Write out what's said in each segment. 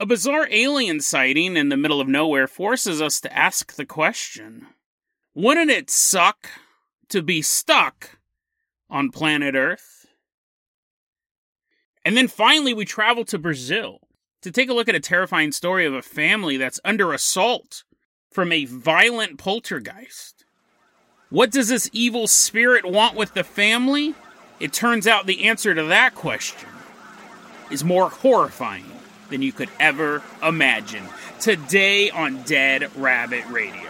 A bizarre alien sighting in the middle of nowhere forces us to ask the question, wouldn't it suck to be stuck on planet Earth? And then finally we travel to Brazil to take a look at a terrifying story of a family that's under assault from a violent poltergeist. What does this evil spirit want with the family? It turns out the answer to that question is more horrifying than you could ever imagine. Today on Dead Rabbit Radio.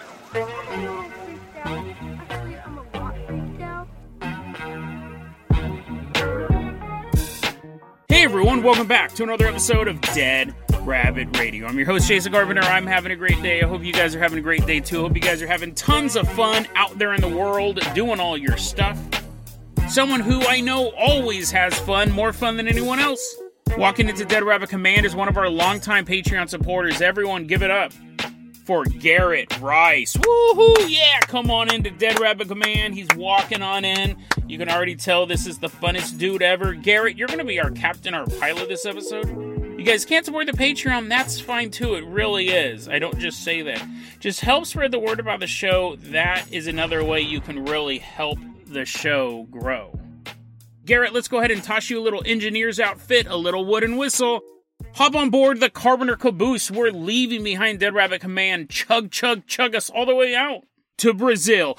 Hey everyone, welcome back to another episode of Dead Rabbit Radio. I'm your host, Jason Carpenter. I'm having a great day. I hope you guys are having a great day too. I hope you guys are having tons of fun out there in the world doing all your stuff. Someone who I know always has fun, more fun than anyone else. Walking into Dead Rabbit Command is one of our longtime Patreon supporters. Everyone give it up for Garrett Rice. Woohoo! Yeah, come on into Dead Rabbit Command. He's walking on in. You can already tell this is the funnest dude ever. Garrett, you're going to be our captain, our pilot this episode. You guys can't support the Patreon, that's fine too. It really is. I don't just say that. Just help spread the word about the show. That is another way you can really help the show grow. Garrett, let's go ahead and toss you a little engineer's outfit, a little wooden whistle. Hop on board the Carpenter caboose. We're leaving behind Dead Rabbit Command. Chug, chug, chug us all the way out to Brazil.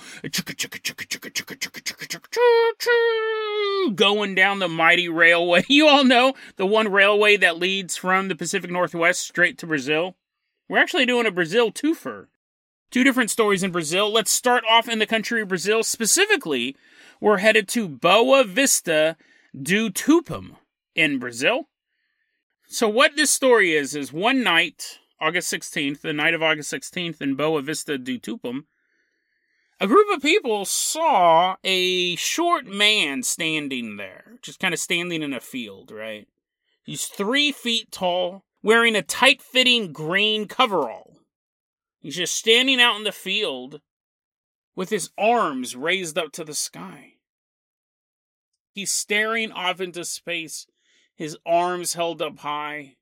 Going down the mighty railway. You all know the one railway that leads from the Pacific Northwest straight to Brazil. We're actually doing a Brazil twofer. Two different stories in Brazil. Let's start off in the country of Brazil. Specifically, we're headed to Boa Vista do Tupum in Brazil. So what this story is one night, August 16th, the night of August 16th in Boa Vista do Tupum, a group of people saw a short man standing there, just kind of standing in a field, right? He's 3 feet tall, wearing a tight-fitting green coverall. He's just standing out in the field with his arms raised up to the sky. He's staring off into space, his arms held up high.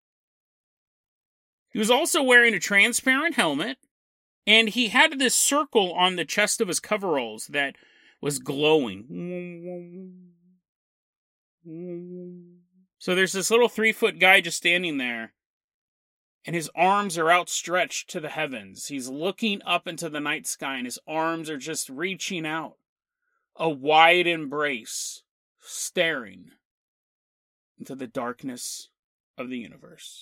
He was also wearing a transparent helmet, and he had this circle on the chest of his coveralls that was glowing. So there's this little 3-foot guy just standing there, and his arms are outstretched to the heavens. He's looking up into the night sky, and his arms are just reaching out. A wide embrace, staring into the darkness of the universe.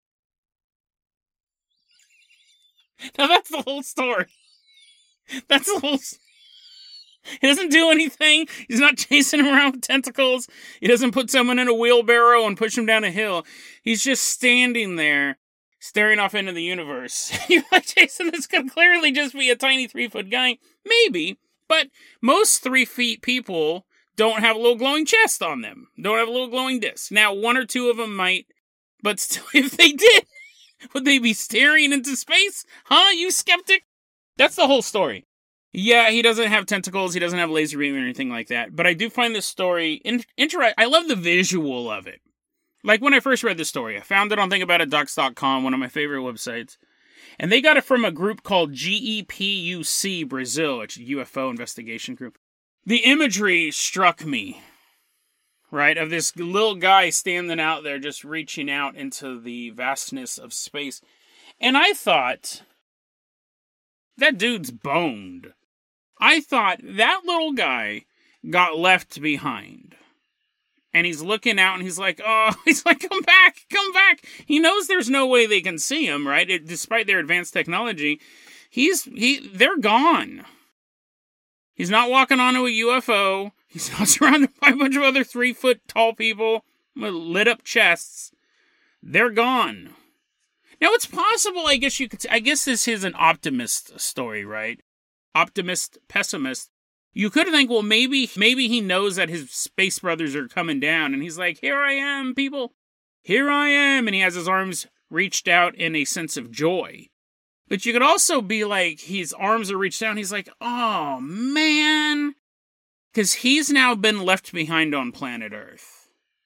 Now that's the whole story. That's the whole... He doesn't do anything. He's not chasing him around with tentacles. He doesn't put someone in a wheelbarrow and push him down a hill. He's just standing there, staring off into the universe. You're like, Jason, this could clearly just be a tiny 3-foot guy. Maybe, but most 3 feet people don't have a little glowing chest on them. Don't have a little glowing disc. Now, 1 or 2 of them might, but still, if they did, would they be staring into space? Huh, you skeptic? That's the whole story. Yeah, he doesn't have tentacles, he doesn't have laser beam or anything like that, but I do find this story interesting. I love the visual of it. Like when I first read this story, I found it on thinkaboutitdocs.com, one of my favorite websites. And they got it from a group called GEPUC Brazil, it's a UFO investigation group. The imagery struck me, right, of this little guy standing out there just reaching out into the vastness of space. And I thought, that dude's boned. I thought that little guy got left behind. And he's looking out and he's like, come back. He knows there's no way they can see him, right? Despite their advanced technology, they're gone. He's not walking onto a UFO. He's not surrounded by a bunch of other 3-foot tall people with lit up chests. They're gone. Now it's possible, I guess this is an optimist story, right? Optimist, pessimist. You could think, well, maybe he knows that his space brothers are coming down, and he's like, here I am, people. Here I am. And he has his arms reached out in a sense of joy. But you could also be like, his arms are reached down. He's like, oh, man. Because he's now been left behind on planet Earth.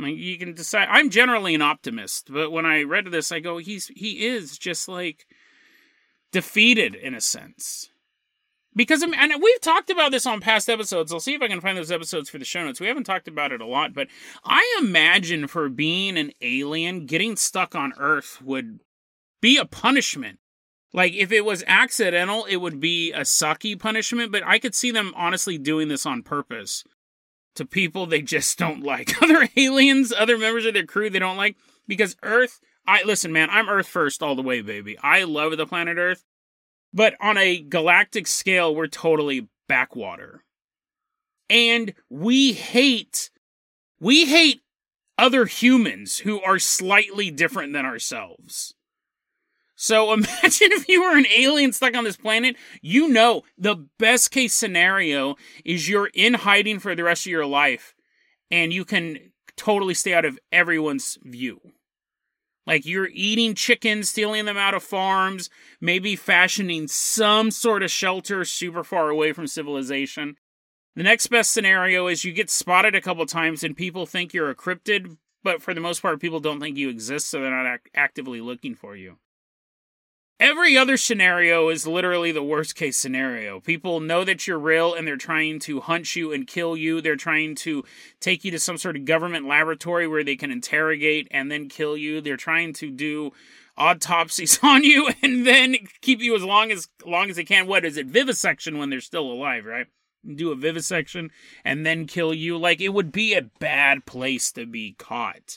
I mean, you can decide. I'm generally an optimist, but when I read this, I go, he is just like defeated in a sense. Because, and we've talked about this on past episodes. I'll see if I can find those episodes for the show notes. We haven't talked about it a lot, but I imagine for being an alien, getting stuck on Earth would be a punishment. Like, if it was accidental, it would be a sucky punishment, but I could see them honestly doing this on purpose to people they just don't like. Other aliens, other members of their crew they don't like, because Earth, listen, man, I'm Earth first all the way, baby. I love the planet Earth. But on a galactic scale, we're totally backwater. And we hate other humans who are slightly different than ourselves. So imagine if you were an alien stuck on this planet. You know, the best case scenario is you're in hiding for the rest of your life, and you can totally stay out of everyone's view. Like, you're eating chickens, stealing them out of farms, maybe fashioning some sort of shelter super far away from civilization. The next best scenario is you get spotted a couple times and people think you're a cryptid, but for the most part, people don't think you exist, so they're not actively looking for you. Every other scenario is literally the worst case scenario. People know that you're real and they're trying to hunt you and kill you. They're trying to take you to some sort of government laboratory where they can interrogate and then kill you. They're trying to do autopsies on you and then keep you as long as they can. What is it? Vivisection when they're still alive, right? Do a vivisection and then kill you. Like, it would be a bad place to be caught.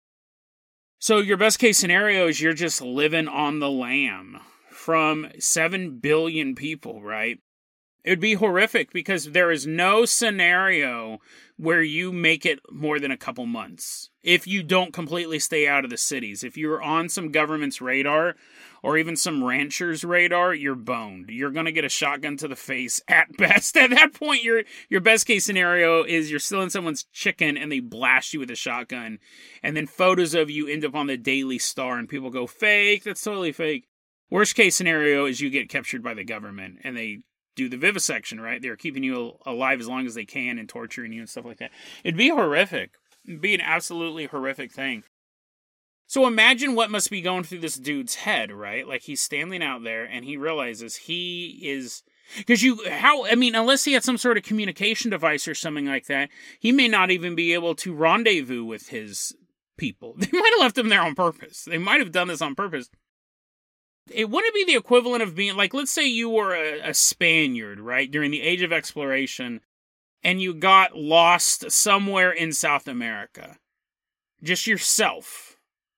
So your best case scenario is you're just living on the lam from 7 billion people, right? It would be horrific because there is no scenario where you make it more than a couple months. If you don't completely stay out of the cities. If you're on some government's radar or even some rancher's radar, you're boned. You're going to get a shotgun to the face at best. At that point, your best case scenario is you're still in someone's chicken and they blast you with a shotgun. And then photos of you end up on the Daily Star and people go, fake, that's totally fake. Worst case scenario is you get captured by the government and they do the vivisection, right? They're keeping you alive as long as they can and torturing you and stuff like that. It'd be horrific. It'd be an absolutely horrific thing. So imagine what must be going through this dude's head, right? Like, he's standing out there and he realizes he is... Because unless he had some sort of communication device or something like that, he may not even be able to rendezvous with his people. They might have left him there on purpose. They might have done this on purpose. It wouldn't be the equivalent of being, like, let's say you were a Spaniard, right, during the Age of Exploration, and you got lost somewhere in South America. Just yourself.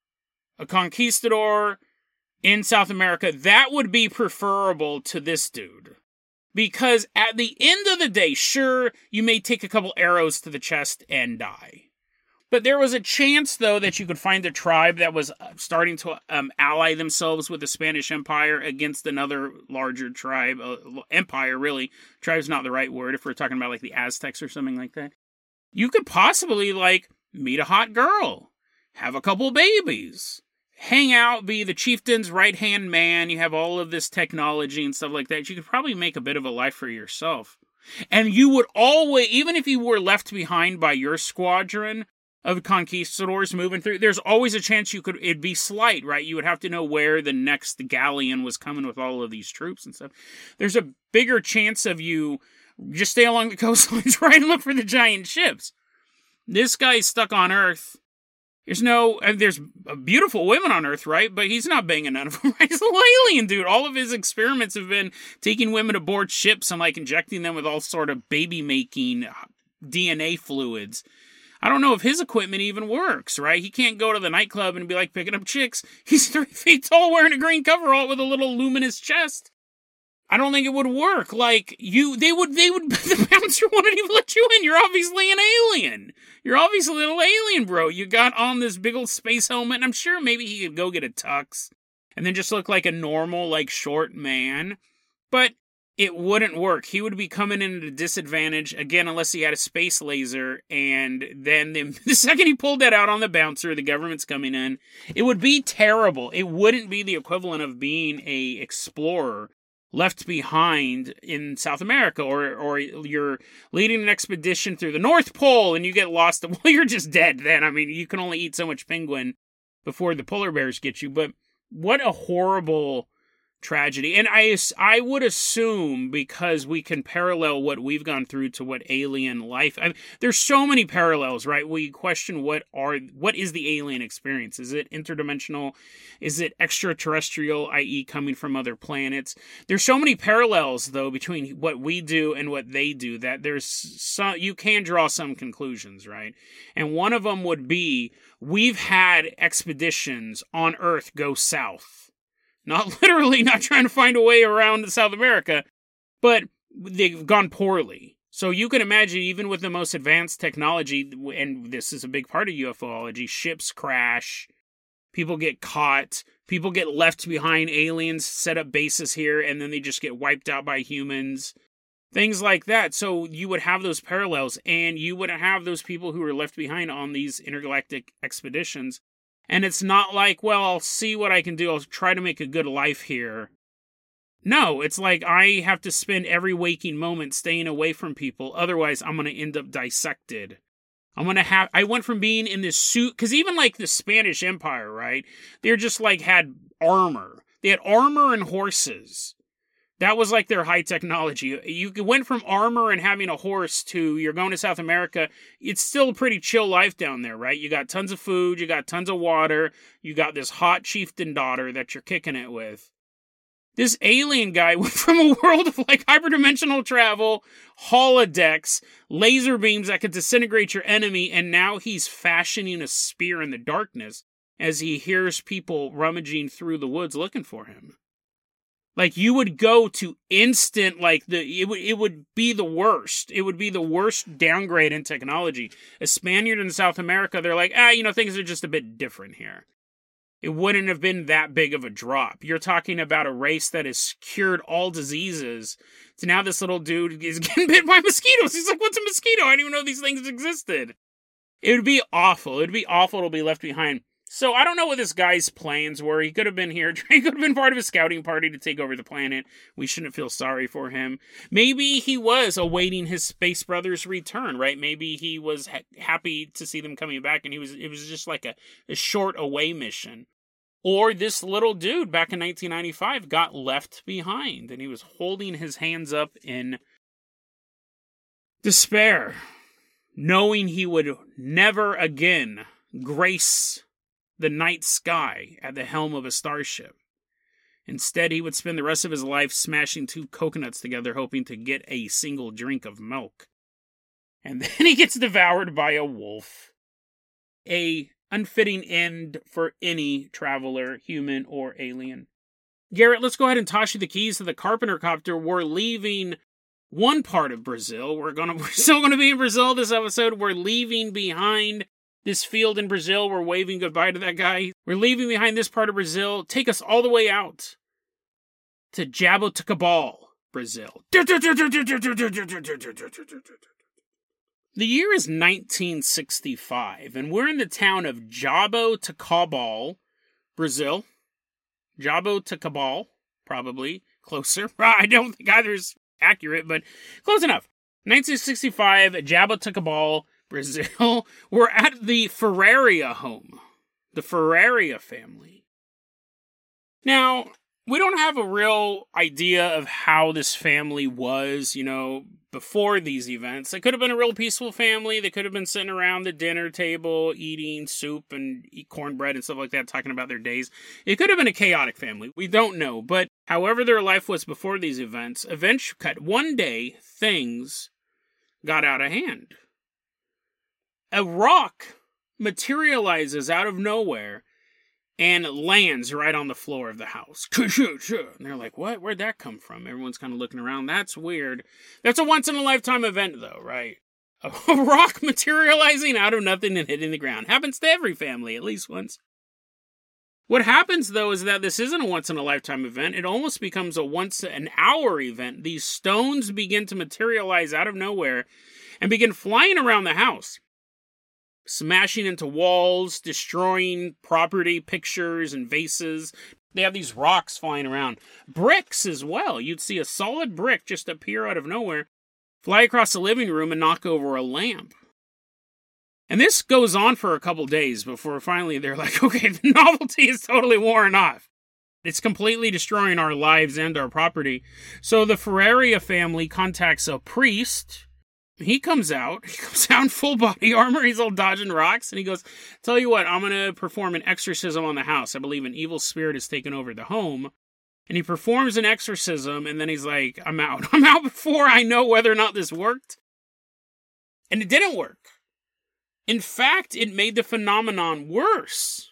A conquistador in South America. That would be preferable to this dude. Because at the end of the day, sure, you may take a couple arrows to the chest and die. But there was a chance, though, that you could find a tribe that was starting to ally themselves with the Spanish Empire against another larger tribe. Empire, really. Tribe's not the right word if we're talking about, like, the Aztecs or something like that. You could possibly, like, meet a hot girl. Have a couple babies. Hang out, be the chieftain's right-hand man. You have all of this technology and stuff like that. You could probably make a bit of a life for yourself. And you would always, even if you were left behind by your squadron of conquistadors moving through, there's always a chance it'd be slight, right? You would have to know where the next galleon was coming with all of these troops and stuff. There's a bigger chance of you just stay along the coastlines, right, and look for the giant ships. This guy's stuck on Earth. There's beautiful women on Earth, right? But he's not banging none of them, right? He's a little alien dude. All of his experiments have been taking women aboard ships and, like, injecting them with all sort of baby-making DNA fluids. I don't know if his equipment even works, right? He can't go to the nightclub and be like picking up chicks. He's 3 feet tall wearing a green coverall with a little luminous chest. I don't think it would work. Like, the bouncer wouldn't even let you in. You're obviously an alien. You're obviously a little alien, bro. You got on this big old space helmet, and I'm sure maybe he could go get a tux and then just look like a normal, like, short man. But it wouldn't work. He would be coming in at a disadvantage, again, unless he had a space laser, and then the second he pulled that out on the bouncer, the government's coming in, it would be terrible. It wouldn't be the equivalent of being a explorer left behind in South America, or you're leading an expedition through the North Pole and you get lost. Well, you're just dead then. I mean, you can only eat so much penguin before the polar bears get you. But what a horrible tragedy. And I would assume, because we can parallel what we've gone through to what alien life, there's so many parallels, right? We question what is the alien experience? Is it interdimensional? Is it extraterrestrial, i.e. coming from other planets? There's so many parallels, though, between what we do and what they do, that you can draw some conclusions, right? And one of them would be, we've had expeditions on Earth go south. Not literally, not trying to find a way around South America, but they've gone poorly. So you can imagine, even with the most advanced technology, and this is a big part of UFOlogy, ships crash, people get caught, people get left behind, aliens set up bases here, and then they just get wiped out by humans. Things like that. So you would have those parallels, and you would have those people who were left behind on these intergalactic expeditions. And it's not like, well, I'll see what I can do. I'll try to make a good life here. No, it's like I have to spend every waking moment staying away from people. Otherwise, I'm going to end up dissected. I went from being in this suit, because even like the Spanish Empire, right? They're just like had armor. They had armor and horses. That was like their high technology. You went from armor and having a horse to you're going to South America. It's still a pretty chill life down there, right? You got tons of food, you got tons of water, you got this hot chieftain daughter that you're kicking it with. This alien guy went from a world of like hyperdimensional travel, holodecks, laser beams that could disintegrate your enemy, and now he's fashioning a spear in the darkness as he hears people rummaging through the woods looking for him. Like, you would go to instant, like, it would be the worst. It would be the worst downgrade in technology. A Spaniard in South America, they're like, things are just a bit different here. It wouldn't have been that big of a drop. You're talking about a race that has cured all diseases. So now this little dude is getting bit by mosquitoes. He's like, what's a mosquito? I didn't even know these things existed. It would be awful. It would be awful to be left behind. So I don't know what this guy's plans were. He could have been here. He could have been part of a scouting party to take over the planet. We shouldn't feel sorry for him. Maybe he was awaiting his space brother's return, right? Maybe he was happy to see them coming back, and it was just like a short away mission. Or this little dude back in 1995 got left behind, and he was holding his hands up in despair, knowing he would never again grace the night sky at the helm of a starship. Instead, he would spend the rest of his life smashing two coconuts together, hoping to get a single drink of milk. And then he gets devoured by a wolf. A unfitting end for any traveler, human or alien. Garrett, let's go ahead and toss you the keys to the Carpenter copter. We're leaving one part of Brazil. We're still going to be in Brazil this episode. We're leaving behind this field in Brazil. We're waving goodbye to that guy. We're leaving behind this part of Brazil. Take us all the way out to Jaboticabal, Brazil. The year is 1965, and we're in the town of Jaboticabal, Brazil. Jaboticabal, probably closer. I don't think either is accurate, but close enough. 1965, Jaboticabal, Brazil. We're at the Ferreira home. The Ferreira family. Now, we don't have a real idea of how this family was, before these events. They could have been a real peaceful family. They could have been sitting around the dinner table, eating soup and cornbread and stuff like that, talking about their days. It could have been a chaotic family. We don't know. But however their life was before these events, one day, things got out of hand. A rock materializes out of nowhere and lands right on the floor of the house. And they're like, what? Where'd that come from? Everyone's kind of looking around. That's weird. That's a once-in-a-lifetime event, though, right? A rock materializing out of nothing and hitting the ground. Happens to every family, at least once. What happens, though, is that this isn't a once-in-a-lifetime event. It almost becomes a once-an-hour event. These stones begin to materialize out of nowhere and begin flying around the house, smashing into walls, destroying property, pictures, and vases, They have these rocks flying around. Bricks as well. You'd see a solid brick just appear out of nowhere, fly across the living room and knock over a lamp. And this goes on for a couple days before finally they're like, okay, the novelty is totally worn off. It's completely destroying our lives and our property. So the Ferreria family contacts a priest. He comes out in full body armor, he's all dodging rocks, and he goes, tell you what, I'm going to perform an exorcism on the house. I believe an evil spirit has taken over the home. And he performs an exorcism, and then he's like, I'm out. I'm out before I know whether or not this worked. And it didn't work. In fact, it made the phenomenon worse.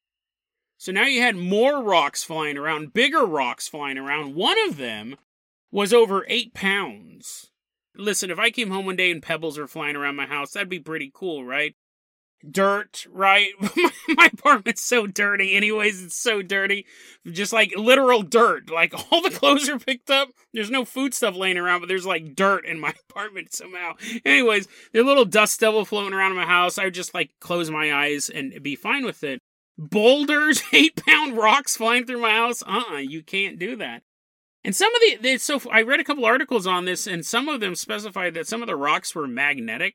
So now you had more rocks flying around, bigger rocks flying around. One of them was over 8 pounds. Listen, if I came home one day and pebbles were flying around my house, that'd be pretty cool, right? Dirt, right? My apartment's so dirty anyways. It's so dirty. Just like literal dirt. Like all the clothes are picked up. There's no food stuff laying around, but there's like dirt in my apartment somehow. Anyways, there's a little dust devil floating around in my house. I would just like close my eyes and be fine with it. Boulders, 8-pound rocks flying through my house. You can't do that. And some of so I read a couple articles on this, and some of them specified that some of the rocks were magnetic.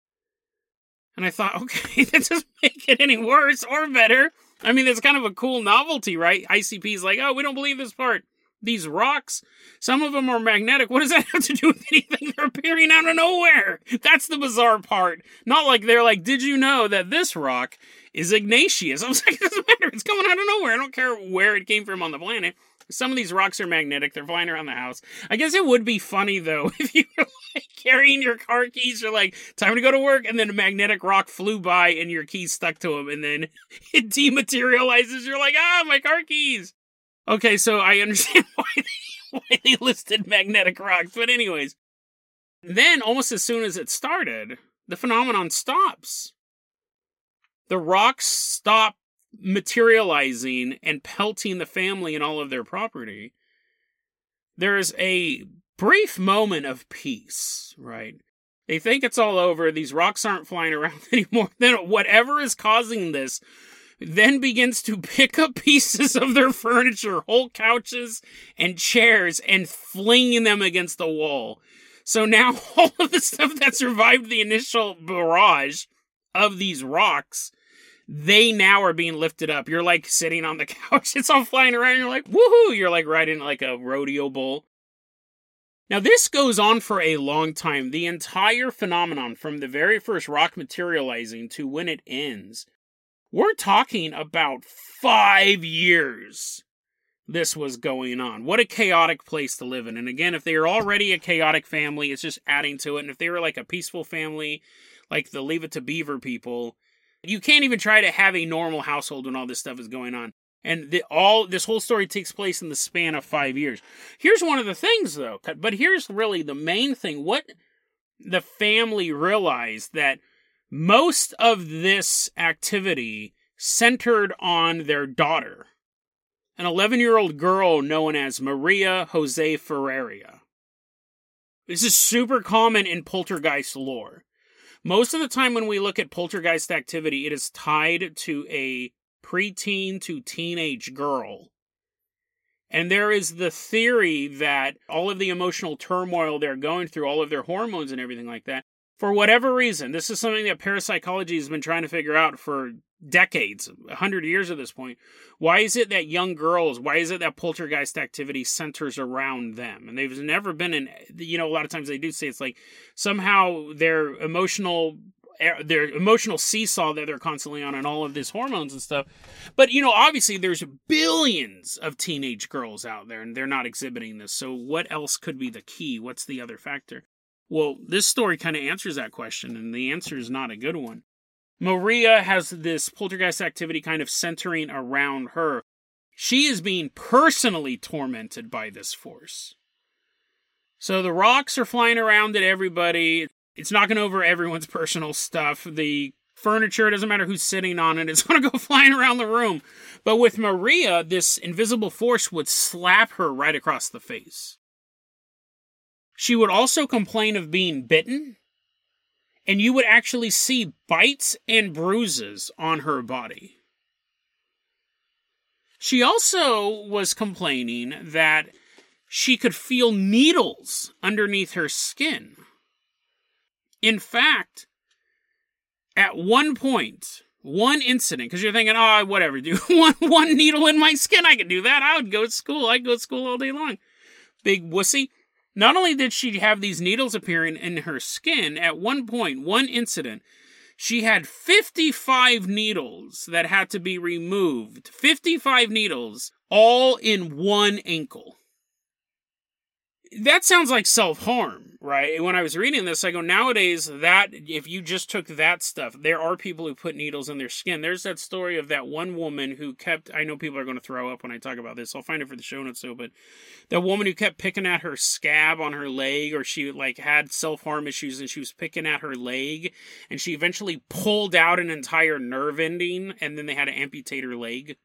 And I thought, okay, that doesn't make it any worse or better. I mean, it's kind of a cool novelty, right? ICP's like, oh, we don't believe this part. These rocks, some of them are magnetic. What does that have to do with anything? They're appearing out of nowhere. That's the bizarre part. Not like they're like, did you know that this rock is igneous? I was like, it doesn't matter. It's coming out of nowhere. I don't care where it came from on the planet. Some of these rocks are magnetic. They're flying around the house. I guess it would be funny, though, if you were like carrying your car keys. You're like, time to go to work. And then a magnetic rock flew by and your keys stuck to them. And then it dematerializes. You're like, my car keys. Okay, so I understand why they listed magnetic rocks. But anyways, then almost as soon as it started, the phenomenon stops. The rocks stop materializing and pelting the family and all of their property. There's a brief moment of peace, right? They think it's all over. These rocks aren't flying around anymore. Then whatever is causing this then begins to pick up pieces of their furniture, whole couches and chairs, and flinging them against the wall. So now all of the stuff that survived the initial barrage of these rocks, they now are being lifted up. You're like sitting on the couch. It's all flying around. You're like, woohoo! You're like riding like a rodeo bull. Now this goes on for a long time. The entire phenomenon from the very first rock materializing to when it ends, we're talking about 5 years this was going on. What a chaotic place to live in. And again, if they are already a chaotic family, it's just adding to it. And if they were like a peaceful family, like the Leave It to Beaver people, you can't even try to have a normal household when all this stuff is going on. And this whole story takes place in the span of 5 years. Here's one of the things, though. But here's really the main thing. What the family realized that most of this activity centered on their daughter, an 11-year-old girl known as Maria Jose Ferreria. This is super common in poltergeist lore. Most of the time when we look at poltergeist activity, it is tied to a preteen to teenage girl. And there is the theory that all of the emotional turmoil they're going through, all of their hormones and everything like that, for whatever reason, this is something that parapsychology has been trying to figure out for decades, 100 years at this point. Why is it that young girls, why is it that poltergeist activity centers around them? And they've never been in, a lot of times they do say it's like somehow their emotional seesaw that they're constantly on and all of these hormones and stuff. But, obviously there's billions of teenage girls out there and they're not exhibiting this. So what else could be the key? What's the other factor? Well, this story kind of answers that question, and the answer is not a good one. Maria has this poltergeist activity kind of centering around her. She is being personally tormented by this force. So the rocks are flying around at everybody. It's knocking over everyone's personal stuff. The furniture, doesn't matter who's sitting on it, it's going to go flying around the room. But with Maria, this invisible force would slap her right across the face. She would also complain of being bitten, and you would actually see bites and bruises on her body. She also was complaining that she could feel needles underneath her skin. In fact, at one point, one incident, because you're thinking, oh, whatever, dude, one needle in my skin, I could do that. I would go to school. I'd go to school all day long. Big wussy. Not only did she have these needles appearing in her skin, at one point, one incident, she had 55 needles that had to be removed. 55 needles, all in one ankle. That sounds like self-harm, right? When I was reading this, I go, nowadays, that if you just took that stuff, there are people who put needles in their skin. There's that story of that one woman who kept, I know people are going to throw up when I talk about this. I'll find it for the show notes, though, but that woman who kept picking at her scab on her leg, or she had self-harm issues and she was picking at her leg, and she eventually pulled out an entire nerve ending, and then they had to amputate her leg.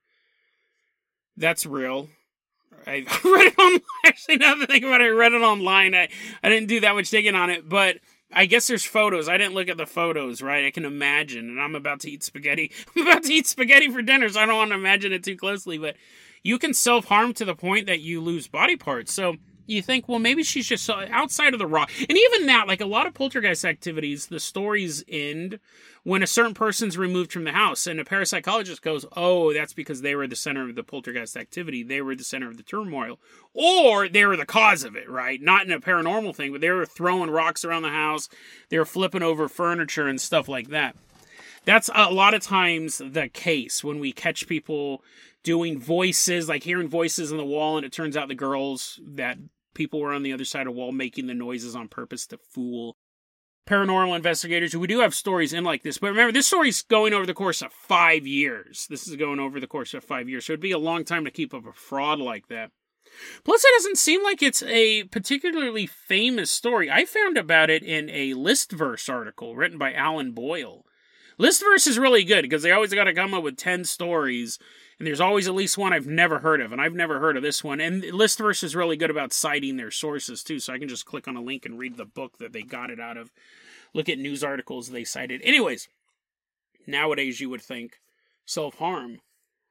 That's real. I read it online. Actually, now that I think about it, I read it online. I didn't do that much digging on it, but I guess there's photos. I didn't look at the photos, right? I can imagine, and I'm about to eat spaghetti. I'm about to eat spaghetti for dinner, so I don't want to imagine it too closely, but you can self-harm to the point that you lose body parts. So you think, well, maybe she's just outside of the rock. And even that, like a lot of poltergeist activities, the stories end when a certain person's removed from the house, and a parapsychologist goes, oh, that's because they were the center of the poltergeist activity. They were the center of the turmoil. Or they were the cause of it, right? Not in a paranormal thing, but they were throwing rocks around the house. They were flipping over furniture and stuff like that. That's a lot of times the case when we catch people doing voices, like hearing voices on the wall, and it turns out the girls that people were on the other side of the wall making the noises on purpose to fool paranormal investigators. We do have stories in like this, but remember, this story's going over the course of 5 years. This is going over the course of 5 years, so it'd be a long time to keep up a fraud like that. Plus, it doesn't seem like it's a particularly famous story. I found about it in a Listverse article written by Alan Boyle. Listverse is really good because they always got to come up with 10 stories, and there's always at least one I've never heard of, and I've never heard of this one. And Listverse is really good about citing their sources, too, so I can just click on a link and read the book that they got it out of. Look at news articles they cited. Anyways, nowadays you would think self-harm.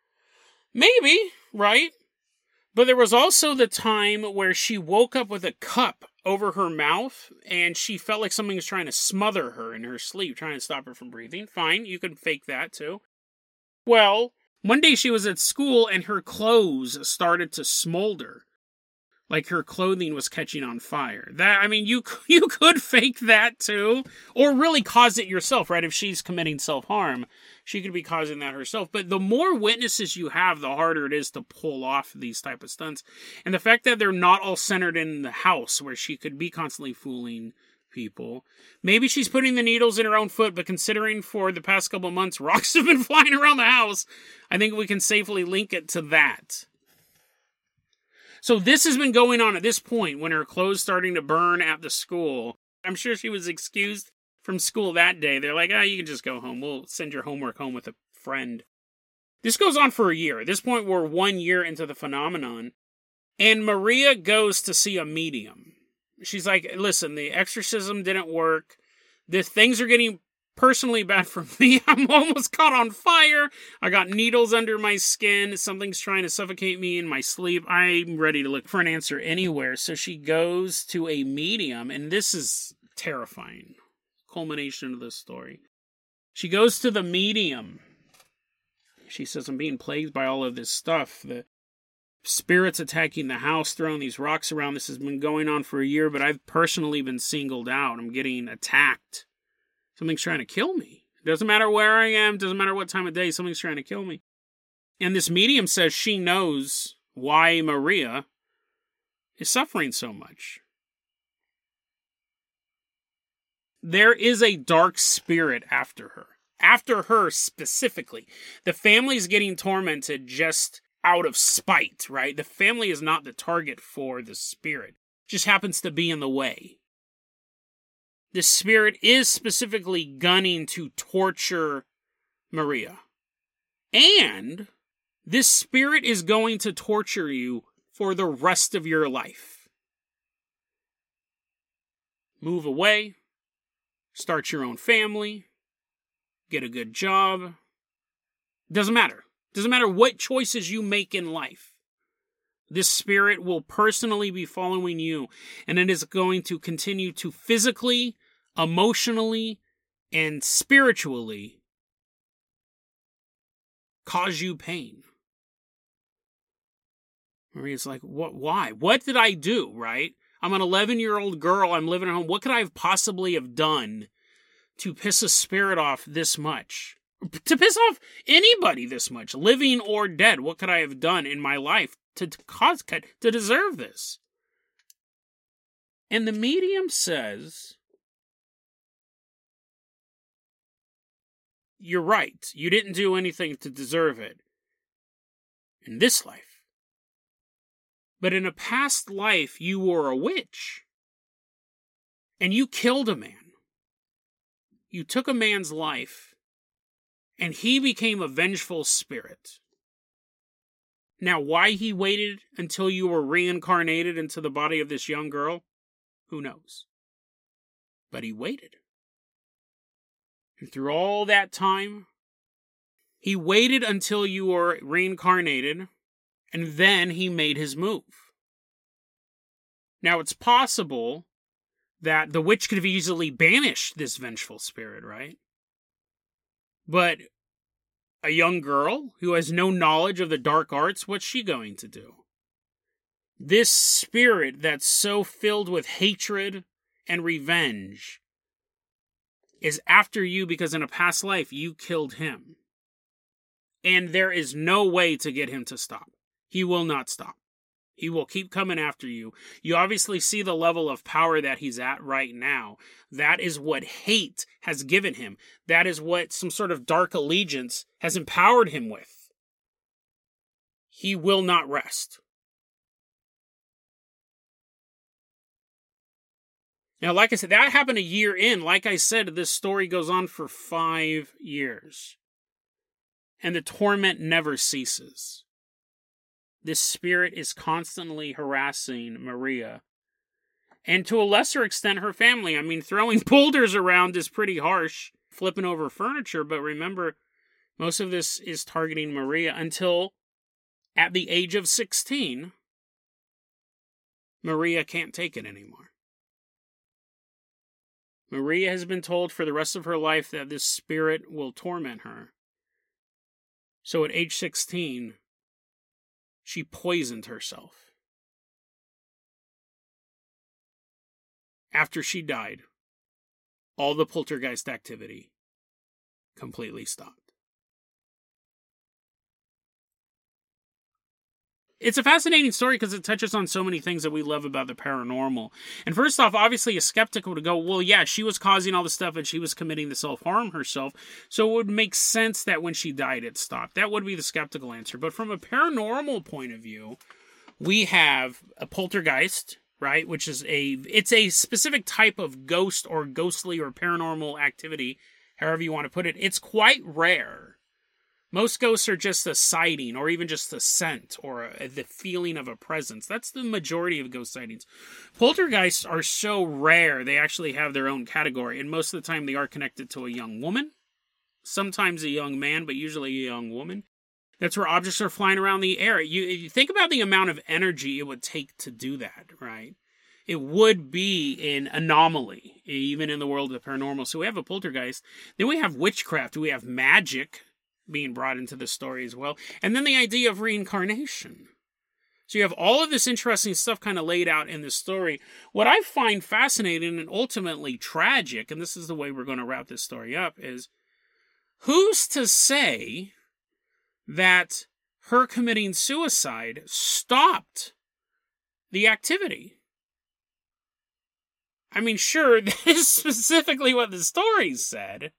Maybe, right? But there was also the time where she woke up with a cup over her mouth, and she felt like something was trying to smother her in her sleep, trying to stop her from breathing. Fine, you could fake that, too. Well, one day she was at school, and her clothes started to smolder. Like her clothing was catching on fire. You could fake that too. Or really cause it yourself, right? If she's committing self-harm, she could be causing that herself. But the more witnesses you have, the harder it is to pull off these type of stunts. And the fact that they're not all centered in the house, where she could be constantly fooling people. Maybe she's putting the needles in her own foot, but considering for the past couple months, rocks have been flying around the house, I think we can safely link it to that. So this has been going on at this point when her clothes starting to burn at the school. I'm sure she was excused from school that day. They're like, you can just go home. We'll send your homework home with a friend. This goes on for a year. At this point, we're 1 year into the phenomenon. And Maria goes to see a medium. She's like, listen, the exorcism didn't work. Things are getting personally bad for me. I'm almost caught on fire. I got needles under my skin. Something's trying to suffocate me in my sleep. I'm ready to look for an answer anywhere. So she goes to a medium, and this is terrifying. Culmination of this story. She goes to the medium. She says, I'm being plagued by all of this stuff. The spirits attacking the house, throwing these rocks around. This has been going on for a year, but I've personally been singled out. I'm getting attacked. Something's trying to kill me. It doesn't matter where I am. Doesn't matter what time of day. Something's trying to kill me. And this medium says she knows why Maria is suffering so much. There is a dark spirit after her. After her specifically. The family's getting tormented just out of spite, right? The family is not the target for the spirit. It just happens to be in the way. The spirit is specifically gunning to torture Maria. And this spirit is going to torture you for the rest of your life. Move away. Start your own family. Get a good job. Doesn't matter. Doesn't matter what choices you make in life. This spirit will personally be following you, and it is going to continue to physically, emotionally, and spiritually cause you pain. Maria's like, what? Why? What did I do, right? I'm an 11-year-old girl. I'm living at home. What could I have possibly have done to piss a spirit off this much? To piss off anybody this much, living or dead? What could I have done in my life to deserve this? And the medium says, you're right. You didn't do anything to deserve it in this life. But in a past life, you were a witch. And you killed a man. You took a man's life, and he became a vengeful spirit. Now, why he waited until you were reincarnated into the body of this young girl, who knows? But he waited. And through all that time, he waited until you were reincarnated, and then he made his move. Now, it's possible that the witch could have easily banished this vengeful spirit, right? But a young girl who has no knowledge of the dark arts, what's she going to do? This spirit that's so filled with hatred and revenge is after you because in a past life you killed him. And there is no way to get him to stop. He will not stop. He will keep coming after you. You obviously see the level of power that he's at right now. That is what hate has given him. That is what some sort of dark allegiance has empowered him with. He will not rest. Now, like I said, that happened a year in. Like I said, this story goes on for 5 years. And the torment never ceases. This spirit is constantly harassing Maria. And to a lesser extent, her family. I mean, throwing boulders around is pretty harsh. Flipping over furniture. But remember, most of this is targeting Maria until at the age of 16, Maria can't take it anymore. Maria has been told for the rest of her life that this spirit will torment her. So at age 16, she poisoned herself. After she died, all the poltergeist activity completely stopped. It's a fascinating story because it touches on so many things that we love about the paranormal. And first off, obviously a skeptic would go, well, yeah, she was causing all the stuff and she was committing the self-harm herself. So it would make sense that when she died, it stopped. That would be the skeptical answer. But from a paranormal point of view, we have a poltergeist, right? Which is it's a specific type of ghost or ghostly or paranormal activity, however you want to put it. It's quite rare. Most ghosts are just a sighting or even just a scent or the feeling of a presence. That's the majority of ghost sightings. Poltergeists are so rare, they actually have their own category. And most of the time they are connected to a young woman. Sometimes a young man, but usually a young woman. That's where objects are flying around the air. You think about the amount of energy it would take to do that, right? It would be an anomaly, even in the world of the paranormal. So we have a poltergeist. Then we have witchcraft. We have magic being brought into the story as well. And then the idea of reincarnation. So you have all of this interesting stuff kind of laid out in this story. What I find fascinating and ultimately tragic, and this is the way we're going to wrap this story up, is who's to say that her committing suicide stopped the activity? I mean, sure, that is specifically what the story said.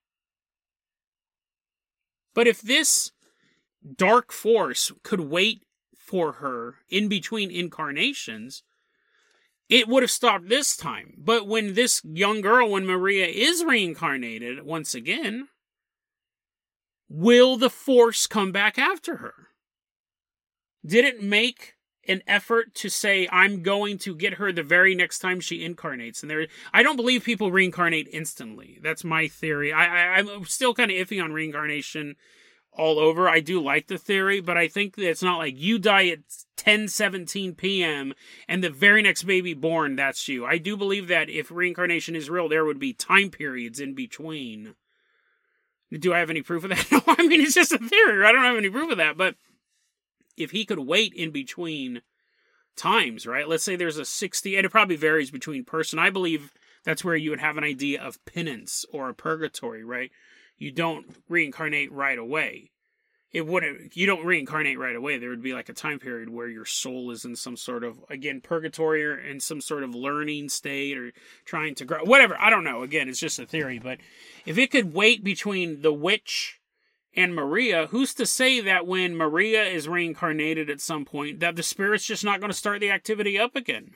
But if this dark force could wait for her in between incarnations, it would have stopped this time. But when this young girl, when Maria is reincarnated once again, will the force come back after her? Did it make an effort to say, I'm going to get her the very next time she incarnates? And I don't believe people reincarnate instantly. That's my theory. I'm still kind of iffy on reincarnation all over. I do like the theory, but I think that it's not like you die at 10:17 p.m. and the very next baby born, that's you. I do believe that if reincarnation is real, there would be time periods in between. Do I have any proof of that? No, I mean, it's just a theory. I don't have any proof of that, but if he could wait in between times, right? Let's say there's a 60, and it probably varies between person. I believe that's where you would have an idea of penance or a purgatory, right? You don't reincarnate right away. You don't reincarnate right away. There would be like a time period where your soul is in some sort of, again, purgatory or in some sort of learning state or trying to grow, whatever. I don't know. Again, it's just a theory, but if it could wait between the witch and Maria, who's to say that when Maria is reincarnated at some point, that the spirit's just not going to start the activity up again?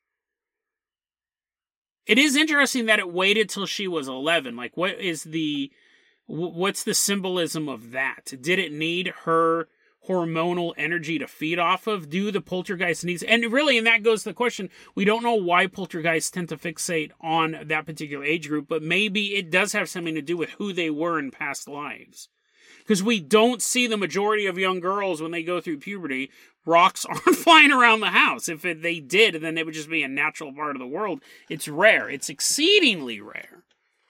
It is interesting that it waited till she was 11. Like, what's the symbolism of that? Did it need her hormonal energy to feed off of? Do the poltergeist needs... And really, and that goes to the question, we don't know why poltergeists tend to fixate on that particular age group, but maybe it does have something to do with who they were in past lives. Because we don't see the majority of young girls when they go through puberty, rocks aren't flying around the house. If they did, then it would just be a natural part of the world. It's rare. It's exceedingly rare.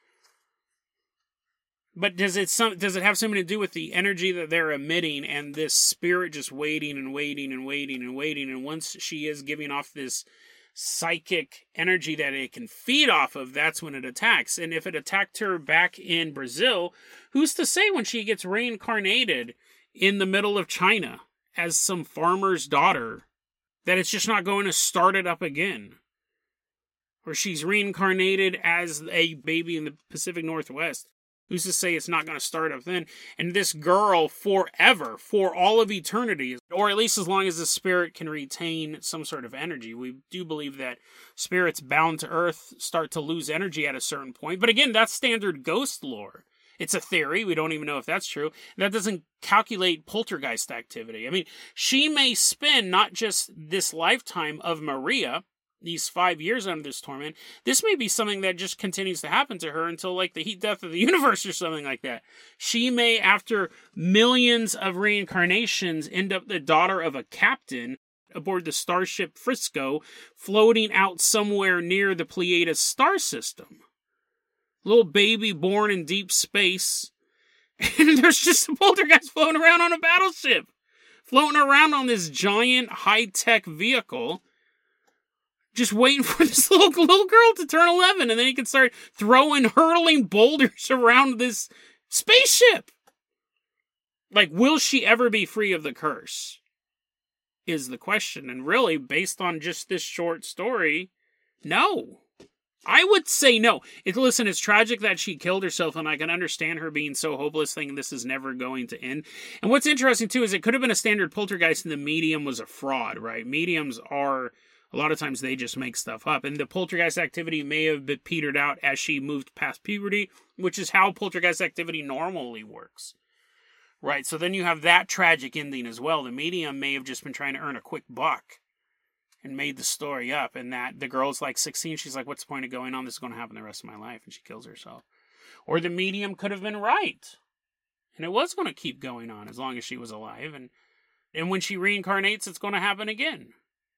But does it have something to do with the energy that they're emitting and this spirit just waiting and waiting and waiting and waiting? And once she is giving off this psychic energy that it can feed off of, that's when it attacks. And if it attacked her back in Brazil, who's to say when she gets reincarnated in the middle of China as some farmer's daughter that it's just not going to start it up again? Or she's reincarnated as a baby in the Pacific Northwest. Who's to say it's not going to start up then? And this girl forever, for all of eternity, or at least as long as the spirit can retain some sort of energy. We do believe that spirits bound to Earth start to lose energy at a certain point. But again, that's standard ghost lore. It's a theory. We don't even know if that's true. That doesn't calculate poltergeist activity. I mean, she may spend not just this lifetime of Maria, these 5 years under this torment. This may be something that just continues to happen to her until like the heat death of the universe or something like that. She may, after millions of reincarnations, end up the daughter of a captain aboard the starship Frisco, floating out somewhere near the Pleiades star system. Little baby born in deep space, and there's just a poltergeist floating around on a battleship, floating around on this giant high-tech vehicle, just waiting for this little girl to turn 11, and then he can start hurling boulders around this spaceship. Like, will she ever be free of the curse? Is the question. And really, based on just this short story, no. I would say no. Listen, it's tragic that she killed herself, and I can understand her being so hopeless, thinking this is never going to end. And what's interesting, too, is it could have been a standard poltergeist, and the medium was a fraud, right? Mediums are... A lot of times they just make stuff up. And the poltergeist activity may have been petered out as she moved past puberty, which is how poltergeist activity normally works. Right? So then you have that tragic ending as well. The medium may have just been trying to earn a quick buck and made the story up. And that the girl's like 16. She's like, what's the point of going on? This is going to happen the rest of my life. And she kills herself. Or the medium could have been right. And it was going to keep going on as long as she was alive. And when she reincarnates, it's going to happen again.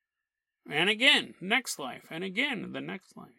And again, next life. And again, the next life.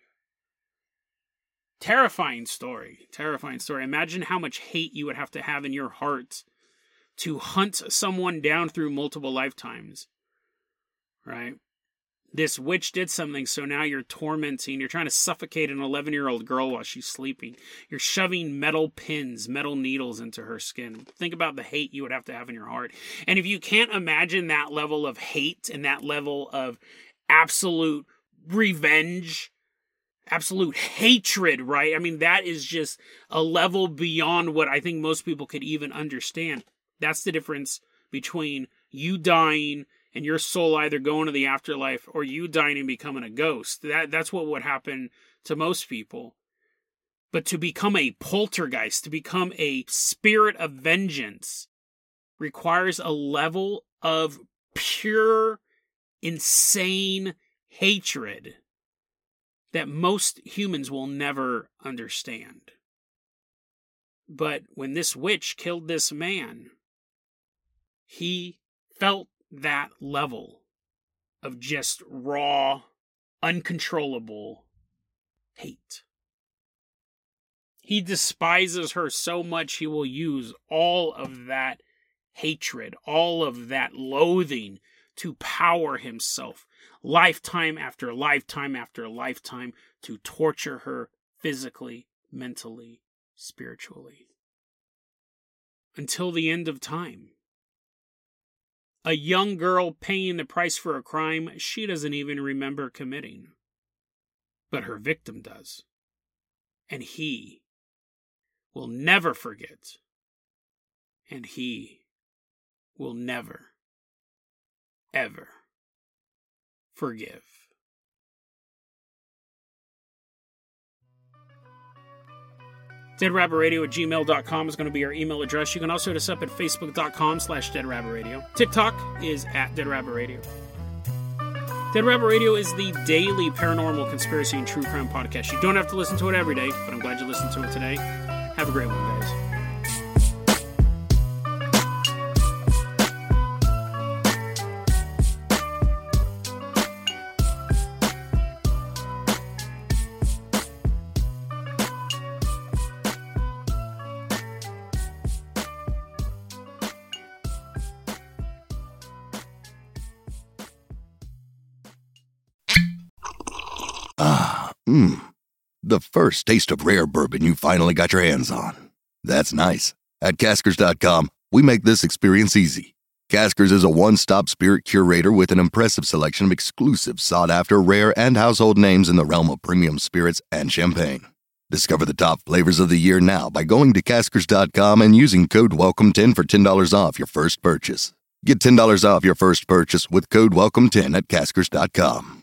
Terrifying story. Terrifying story. Imagine how much hate you would have to have in your heart to hunt someone down through multiple lifetimes. Right? This witch did something, so now you're tormenting. You're trying to suffocate an 11-year-old girl while she's sleeping. You're shoving metal pins, metal needles into her skin. Think about the hate you would have to have in your heart. And if you can't imagine that level of hate and that level of absolute revenge, absolute hatred, right? I mean, that is just a level beyond what I think most people could even understand. That's the difference between you dying and your soul either going to the afterlife or you dying and becoming a ghost. That's what would happen to most people. But to become a poltergeist, to become a spirit of vengeance, requires a level of pure, insane hatred that most humans will never understand. But when this witch killed this man, He felt that level of just raw, uncontrollable hate. He despises her so much he will use all of that hatred, all of that loathing to power himself, lifetime after lifetime after lifetime, to torture her physically, mentally, spiritually. Until the end of time. A young girl paying the price for a crime she doesn't even remember committing. But her victim does. And he will never forget. And he will never, ever forgive. DeadRabbitRadio@gmail.com is going to be our email address. You can also hit us up at Facebook.com/DeadRabbitRadio. TikTok is at DeadRabbitRadio. Dead Rabbit Radio is the daily paranormal, conspiracy, and true crime podcast. You don't have to listen to it every day, but I'm glad you listened to it today. Have a great one, guys. The first taste of rare bourbon you finally got your hands on. That's nice. At Caskers.com, we make this experience easy. Caskers is a one-stop spirit curator with an impressive selection of exclusive, sought-after, rare, and household names in the realm of premium spirits and champagne. Discover the top flavors of the year now by going to Caskers.com and using code WELCOME10 for $10 off your first purchase. Get $10 off your first purchase with code WELCOME10 at Caskers.com.